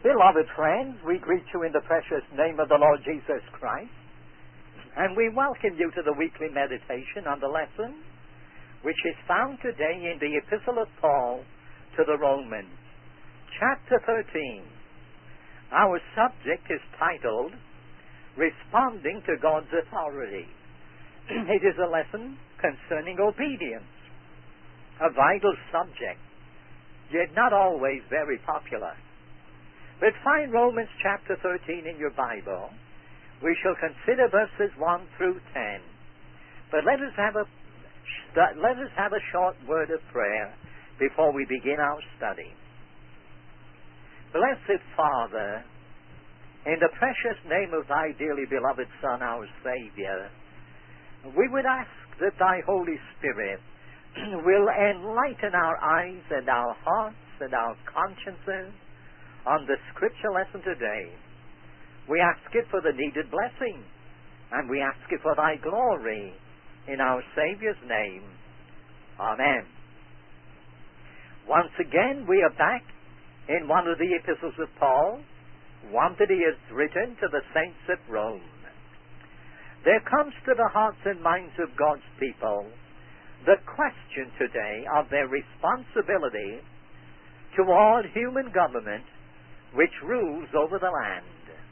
Beloved friends, we greet you in the precious name of the Lord Jesus Christ, and we welcome you to the weekly meditation on the lesson which is found today in the Epistle of Paul to the Romans, chapter 13. Our subject is titled, Responding to God's Authority. It is a lesson concerning obedience, a vital subject, yet not always very popular. But find Romans chapter 13 in your Bible. We shall consider verses 1 through 10. But let us have a short word of prayer before we begin our study. Blessed Father, in the precious name of thy dearly beloved Son, our Savior, we would ask that thy Holy Spirit will enlighten our eyes and our hearts and our consciences on the scripture lesson today. We ask it for the needed blessing, and we ask it for thy glory in our Savior's name. Amen. Once again, we are back in one of the epistles of Paul, one that he has written to the saints at Rome. There comes to the hearts and minds of God's people the question today of their responsibility toward human government which rules over the land.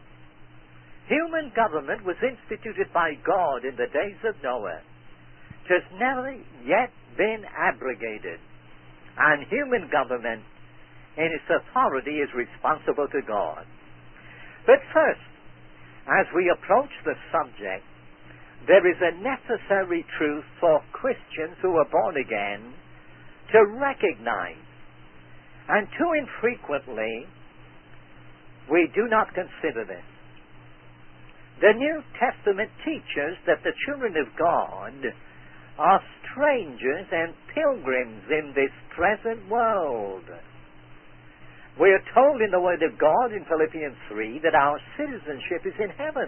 Human government was instituted by God in the days of Noah. It has never yet been abrogated, and human government in its authority is responsible to God. But first, as we approach the subject, there is a necessary truth for Christians who are born again to recognize, and too infrequently we do not consider this. The New Testament teaches that the children of God are strangers and pilgrims in this present world. We are told in the Word of God in Philippians 3 that our citizenship is in heaven.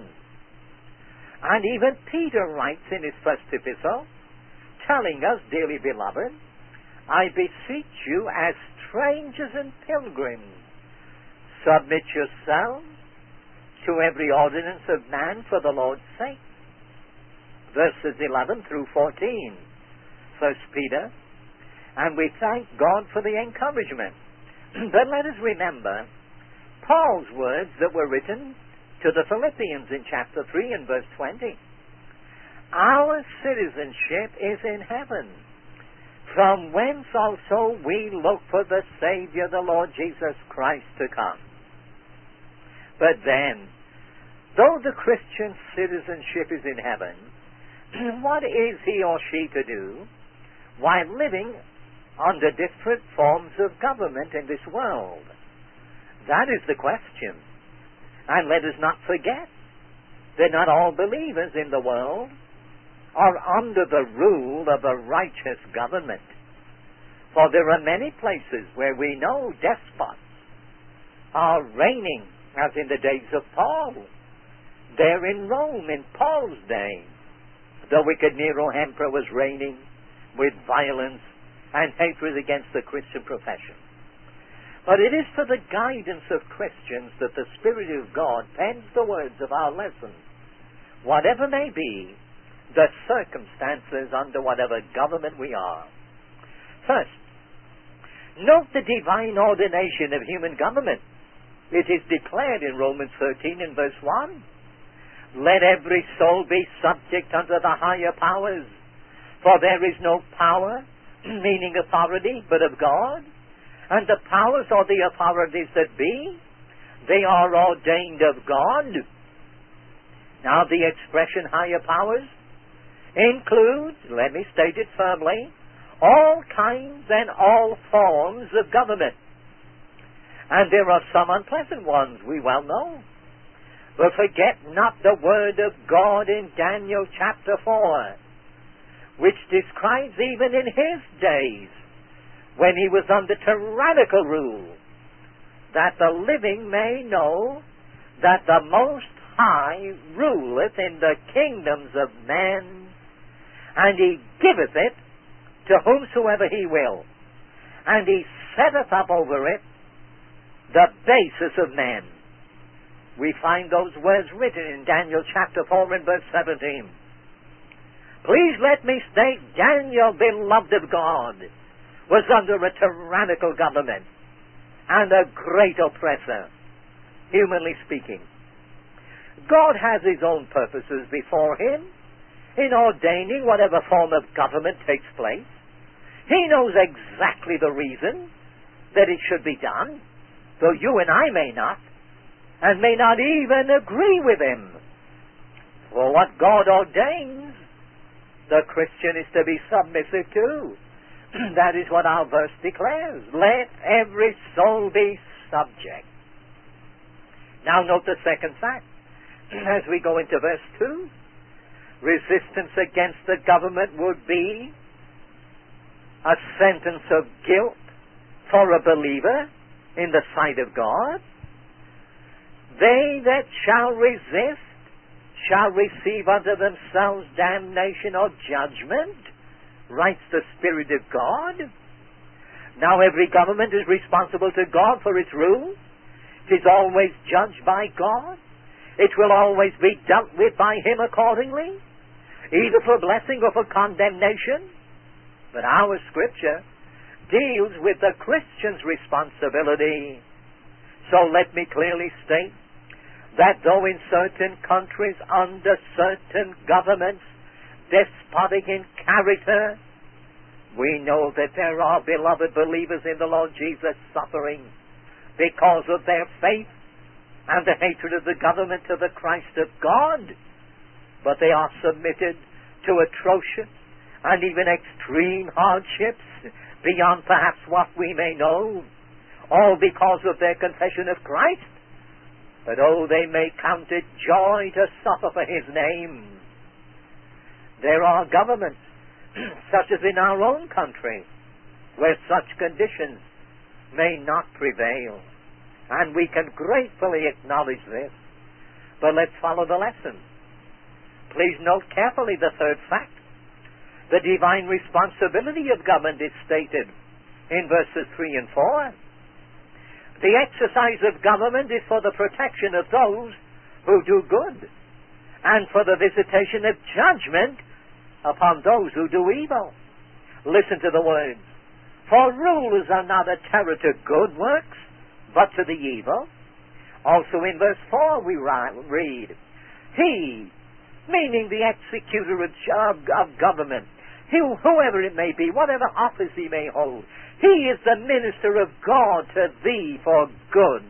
And even Peter writes in his first epistle, telling us, dearly beloved, I beseech you as strangers and pilgrims, submit yourselves to every ordinance of man for the Lord's sake. Verses 11 through 14, 1 Peter, and we thank God for the encouragement. But let us remember Paul's words that were written to the Philippians in chapter 3 and verse 20. Our citizenship is in heaven, from whence also we look for the Savior, the Lord Jesus Christ, to come. But then, though the Christian citizenship is in heaven, what is he or she to do while living under different forms of government in this world? That is the question. And let us not forget that not all believers in the world are under the rule of a righteous government. For there are many places where we know despots are reigning, as in the days of Paul. There in Rome in Paul's day, the wicked Nero Emperor was reigning with violence and hatred against the Christian profession. But it is for the guidance of Christians that the Spirit of God pens the words of our lesson, whatever may be the circumstances under whatever government we are. First, note the divine ordination of human government. It is declared in Romans 13 and verse 1. Let every soul be subject unto the higher powers, for there is no power, meaning authority, but of God. And the powers or the authorities that be, they are ordained of God. Now the expression higher powers includes, let me state it firmly, all kinds and all forms of government. And there are some unpleasant ones, we well know. But forget not the word of God in Daniel chapter 4, which describes even in his days, when he was under tyrannical rule, that the living may know that the Most High ruleth in the kingdoms of men, and he giveth it to whomsoever he will, and he setteth up over it the basis of men. We find those words written in Daniel chapter 4 and verse 17. Please let me state, Daniel, beloved of God, was under a tyrannical government and a great oppressor, humanly speaking. God has his own purposes before him in ordaining whatever form of government takes place. He knows exactly the reason that it should be done, though you and I may not, and may not even agree with him. For what God ordains, the Christian is to be submissive to. That is what our verse declares. Let every soul be subject. Now note the second fact. As we go into verse 2, resistance against the government would be a sentence of guilt for a believer in the sight of God. They that shall resist shall receive unto themselves damnation or judgment, writes the Spirit of God. Now every government is responsible to God for its rule. It is always judged by God. It will always be dealt with by him accordingly, either for blessing or for condemnation. But our Scripture deals with the Christian's responsibility. So let me clearly state that though in certain countries under certain governments, despotic in character, we know that there are beloved believers in the Lord Jesus suffering because of their faith and the hatred of the government of the Christ of God, but they are submitted to atrocious and even extreme hardships beyond perhaps what we may know, all because of their confession of Christ. But oh, they may count it joy to suffer for his name. There are governments, such as in our own country, where such conditions may not prevail. And we can gratefully acknowledge this. But let's follow the lesson. Please note carefully the third fact. The divine responsibility of government is stated in verses 3 and 4. The exercise of government is for the protection of those who do good, and for the visitation of judgment upon those who do evil. Listen to the words. For rulers are not a terror to good works, but to the evil. Also in verse 4 we read, He, meaning the executor of government, whoever it may be, whatever office he may hold, he is the minister of God to thee for good.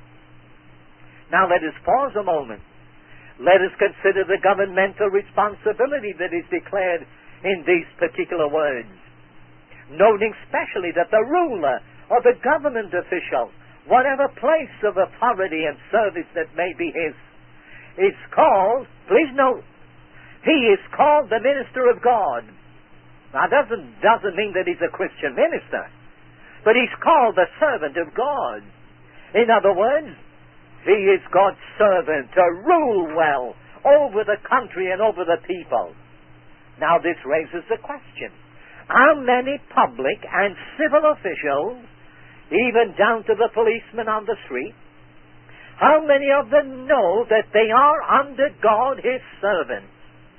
Now let us pause a moment. Let us consider the governmental responsibility that is declared in these particular words, noting specially that the ruler or the government official, whatever place of authority and service that may be his, is called, please note, he is called the minister of God. Now, doesn't mean that he's a Christian minister, but he's called the servant of God. In other words, he is God's servant to rule well over the country and over the people. Now, this raises the question, how many public and civil officials, even down to the policeman on the street, how many of them know that they are under God, his servants?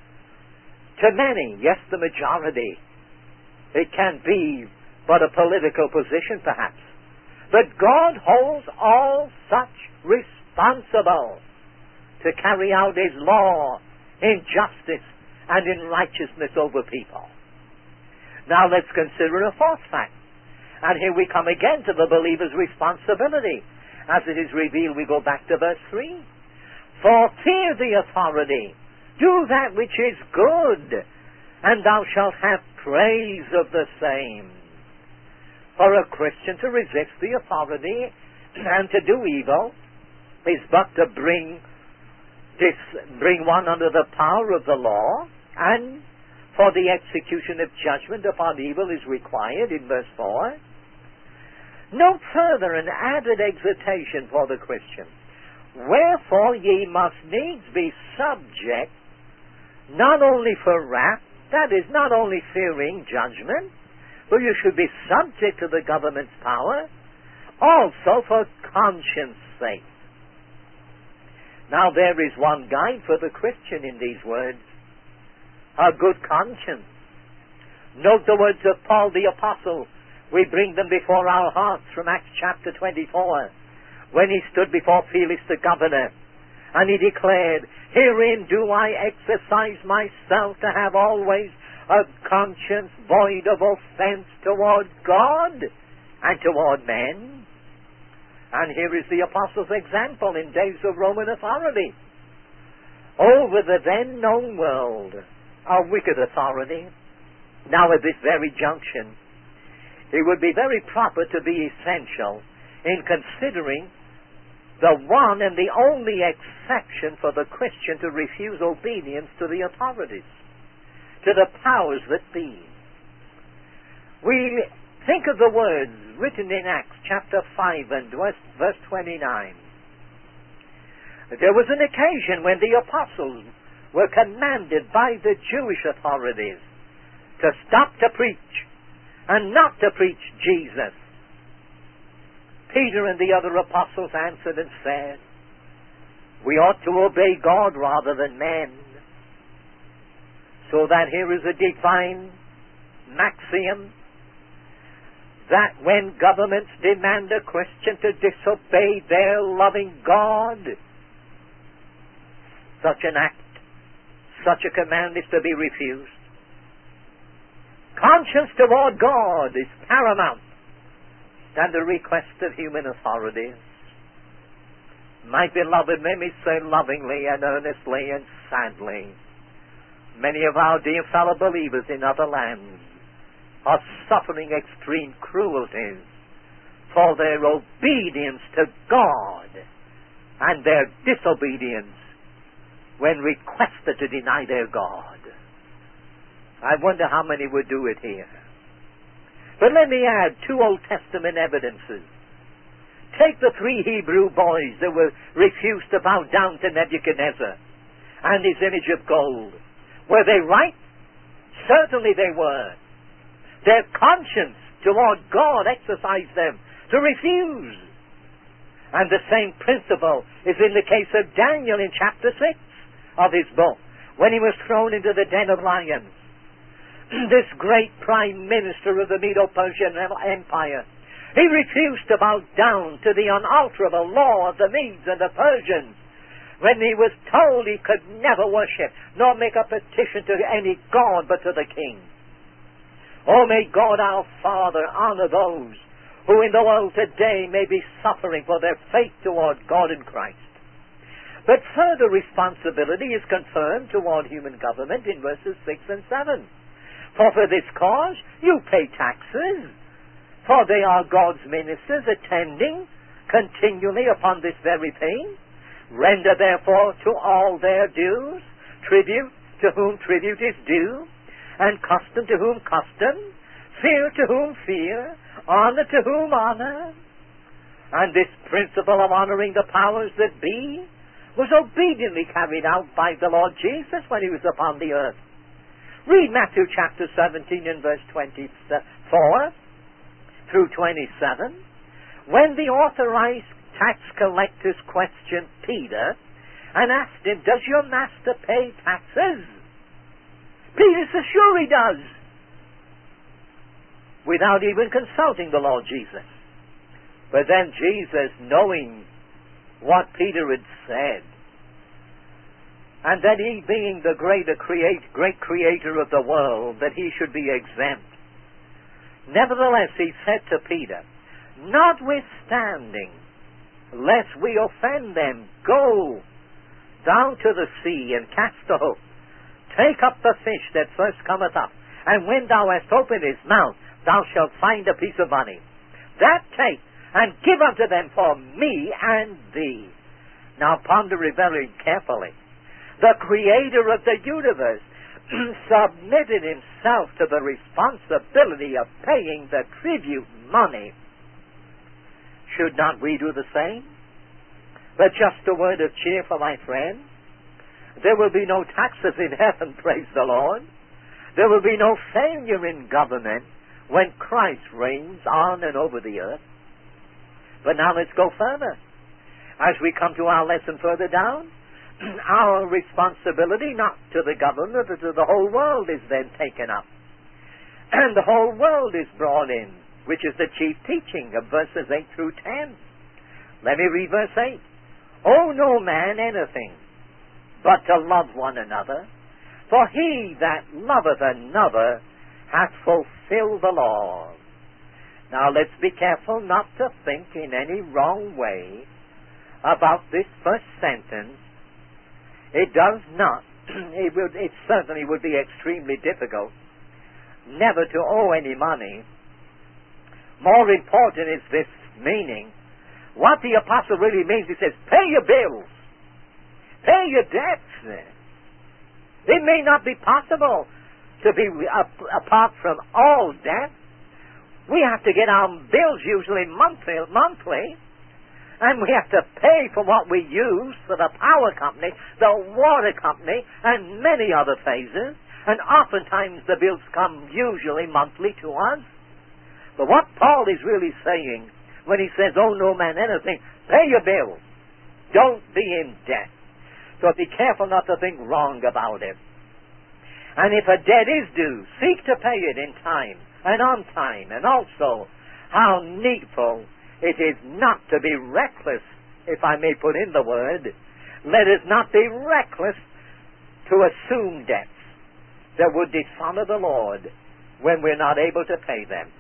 To many, yes, the majority. It can be but a political position, perhaps. But God holds all such responsible to carry out his law in justice and in righteousness over people. Now let's consider a fourth fact. And here we come again to the believer's responsibility. As it is revealed, we go back to verse 3. For fear the authority, do that which is good, and thou shalt have praise of the same. For a Christian to resist the authority and to do evil is but to bring one under the power of the law, and for the execution of judgment upon evil is required in verse 4. Note further an added exhortation for the Christian. Wherefore ye must needs be subject, not only for wrath, that is, not only fearing judgment, but you should be subject to the government's power, also for conscience sake. Now there is one guide for the Christian in these words: a good conscience. Note the words of Paul the Apostle. We bring them before our hearts from Acts chapter 24, when he stood before Felix the governor, and he declared, "Herein do I exercise myself to have always a conscience void of offense toward God and toward men." And here is the Apostle's example in days of Roman authority. Over the then known world, a wicked authority. Now at this very junction, it would be very proper to be essential in considering the one and the only exception for the Christian to refuse obedience to the authorities, to the powers that be. We think of the words written in Acts chapter 5 and verse 29. There was an occasion when the apostles were commanded by the Jewish authorities to stop to preach and not to preach Jesus. Peter and the other apostles answered and said, "We ought to obey God rather than men." So that here is a divine maxiom that when governments demand a Christian to disobey their loving God, such an act, such a command is to be refused. Conscience toward God is paramount than the request of human authorities. My beloved, let me say lovingly and earnestly and sadly, many of our dear fellow believers in other lands are suffering extreme cruelties for their obedience to God and their disobedience when requested to deny their God. I wonder how many would do it here. But let me add two Old Testament evidences. Take the 3 Hebrew boys that were refused to bow down to Nebuchadnezzar and his image of gold. Were they right? Certainly they were. Their conscience toward God exercised them to refuse. And the same principle is in the case of Daniel in chapter 6 of his book, when he was thrown into the den of lions. This great prime minister of the Medo-Persian Empire, he refused to bow down to the unalterable law of the Medes and the Persians when he was told he could never worship nor make a petition to any god but to the king. Oh, may God our Father honor those who in the world today may be suffering for their faith toward God and Christ. But further responsibility is confirmed toward human government in verses 6 and 7. For this cause you pay taxes, for they are God's ministers attending continually upon this very thing. Render therefore to all their dues, tribute to whom tribute is due, and custom to whom custom, fear to whom fear, honor to whom honor. And this principle of honoring the powers that be was obediently carried out by the Lord Jesus when he was upon the earth. Read Matthew chapter 17 and verse 24 through 27. When the authorized tax collectors questioned Peter and asked him, "Does your master pay taxes?" Peter says, "Sure he does," without even consulting the Lord Jesus. But then Jesus, knowing what Peter had said, and that he being the great creator of the world, that he should be exempt. Nevertheless, he said to Peter, "Notwithstanding, lest we offend them, go down to the sea and cast a hook. Take up the fish that first cometh up, and when thou hast opened his mouth, thou shalt find a piece of money. That take, and give unto them for me and thee." Now ponder it very carefully. The creator of the universe submitted himself to the responsibility of paying the tribute money. Should not we do the same? But just a word of cheer for my friend. There will be no taxes in heaven, praise the Lord. There will be no failure in government when Christ reigns on and over the earth. But now let's go further. As we come to our lesson further down, our responsibility, not to the government, but to the whole world, is then taken up. And the whole world is brought in, which is the chief teaching of verses 8 through 10. Let me read verse 8. Owe no man anything, but to love one another. For he that loveth another hath fulfilled the law. Now let's be careful not to think in any wrong way about this first sentence. It does not, it certainly would be extremely difficult never to owe any money. More important is this meaning. What the apostle really means, he says, pay your bills. Pay your debts. It may not be possible to be apart from all debt. We have to get our bills usually monthly, and we have to pay for what we use for the power company, the water company, and many other phases. And oftentimes the bills come usually monthly to us. But what Paul is really saying when he says, owe no man anything, pay your bills. Don't be in debt. So be careful not to think wrong about it. And if a debt is due, seek to pay it in time and on time. And also, how needful it is not to be reckless, if I may put in the word. Let us not be reckless to assume debts that would dishonor the Lord when we're not able to pay them.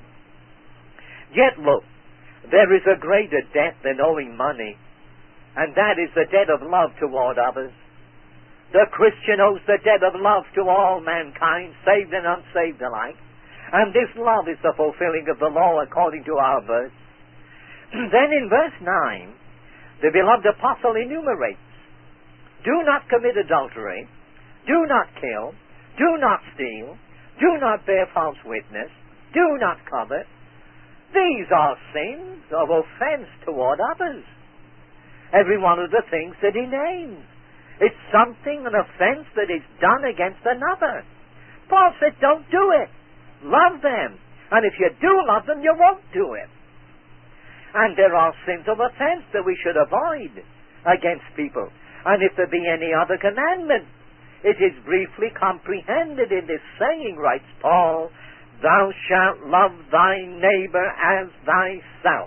Yet look, there is a greater debt than owing money, and that is the debt of love toward others. The Christian owes the debt of love to all mankind, saved and unsaved alike. And this love is the fulfilling of the law according to our verse. Then in verse 9, the beloved apostle enumerates, do not commit adultery, do not kill, do not steal, do not bear false witness, do not covet. These are sins of offense toward others. Every one of the things that he names. It's something, an offense that is done against another. Paul said, don't do it. Love them. And if you do love them, you won't do it. And there are sins of offense that we should avoid against people. And if there be any other commandment, it is briefly comprehended in this saying, writes Paul, thou shalt love thy neighbor as thyself.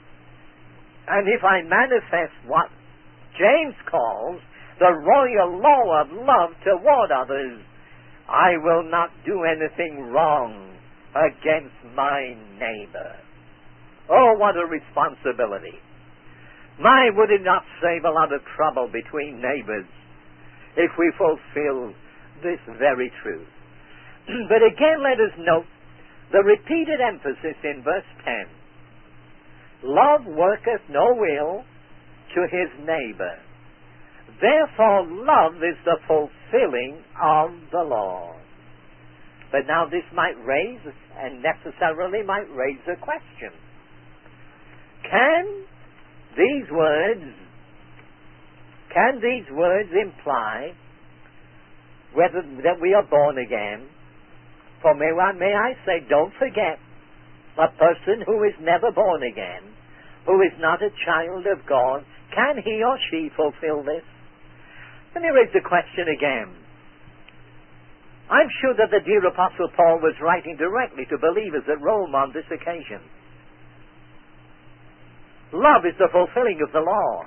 And if I manifest what James calls the royal law of love toward others, I will not do anything wrong against my neighbor. Oh, what a responsibility. My, would it not save a lot of trouble between neighbors if we fulfill this very truth? But again, let us note the repeated emphasis in verse 10. Love worketh no ill to his neighbor. Therefore, love is the fulfilling of the law. But now this might raise, and necessarily might raise a question. Can these words imply whether that we are born again? For may I say, don't forget, a person who is never born again, who is not a child of God, can he or she fulfill this? Let me raise the question again. I'm sure that the dear Apostle Paul was writing directly to believers at Rome on this occasion. Love is the fulfilling of the law.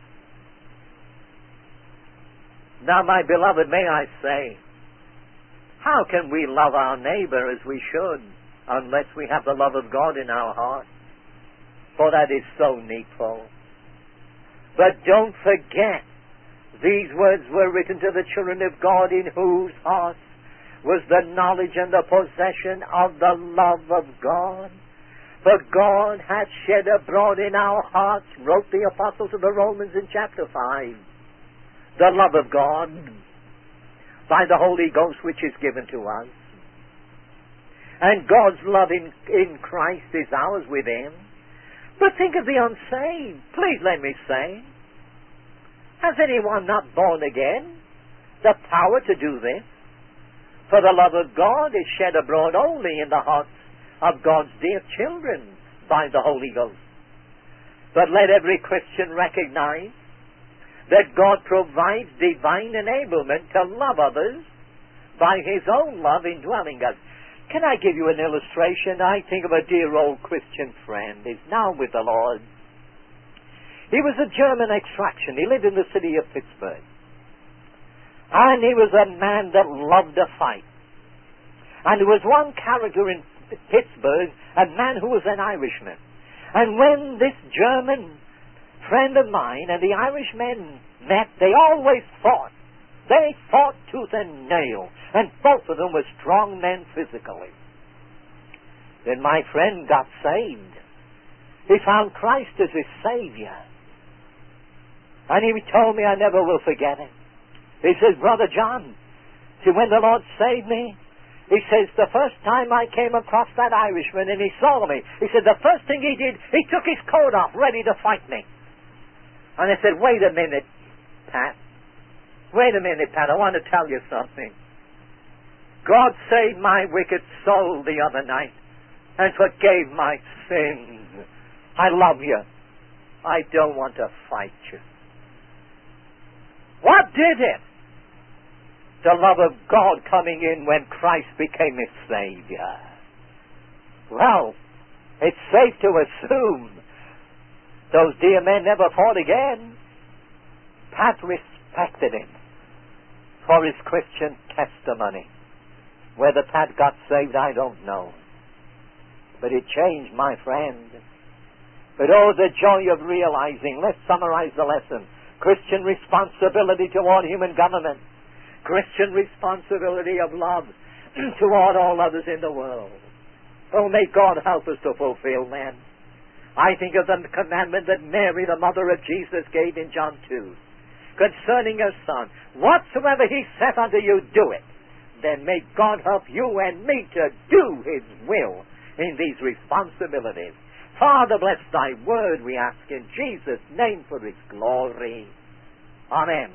Now, my beloved, may I say, how can we love our neighbor as we should unless we have the love of God in our heart? For that is so needful. But don't forget, these words were written to the children of God, in whose hearts was the knowledge and the possession of the love of God. For God hath shed abroad in our hearts, wrote the apostle to the Romans in chapter 5, the love of God by the Holy Ghost which is given to us. And God's love in Christ is ours within. But think of the unsaved. Please let me say, has anyone not born again the power to do this? For the love of God is shed abroad only in the hearts of God's dear children by the Holy Ghost. But let every Christian recognize that God provides divine enablement to love others by His own love indwelling us. Can I give you an illustration? I think of a dear old Christian friend. He's now with the Lord. He was of German extraction. He lived in the city of Pittsburgh. And he was a man that loved a fight. And there was one character in Pittsburgh, a man who was an Irishman. And when this German friend of mine and the Irishmen met, they always fought. They fought tooth and nail. And both of them were strong men physically. Then my friend got saved. He found Christ as his Savior. And he told me, I never will forget it. He says, Brother John, see, when the Lord saved me, he says, the first time I came across that Irishman and he saw me, he said, the first thing he did, he took his coat off, ready to fight me. And I said, wait a minute, Pat. Wait a minute, Pat, I want to tell you something. God saved my wicked soul the other night and forgave my sins. I love you. I don't want to fight you. What did it? The love of God coming in when Christ became his Savior. Well, it's safe to assume those dear men never fought again. Pat respected him for his Christian testimony. Whether Pat got saved, I don't know. But it changed, my friend. But oh, the joy of realizing, let's summarize the lesson. Christian responsibility toward human government. Christian responsibility of love toward all others in the world. Oh, may God help us to fulfill them. I think of the commandment that Mary, the mother of Jesus, gave in John 2. Concerning her Son, whatsoever He saith unto you, do it. Then may God help you and me to do His will in these responsibilities. Father, bless Thy word, we ask in Jesus' name for His glory. Amen.